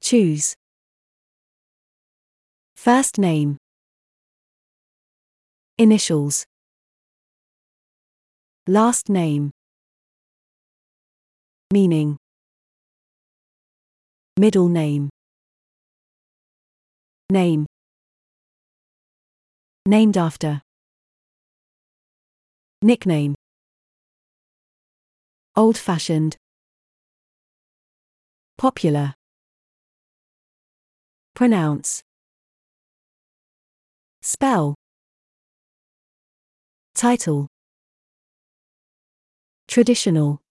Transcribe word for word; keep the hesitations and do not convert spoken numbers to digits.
Choose. First name. Initials. Last name. Meaning. Middle name. Name. Named after. Nickname. Old-fashioned. Popular. Pronounce. Spell. Title. Traditional.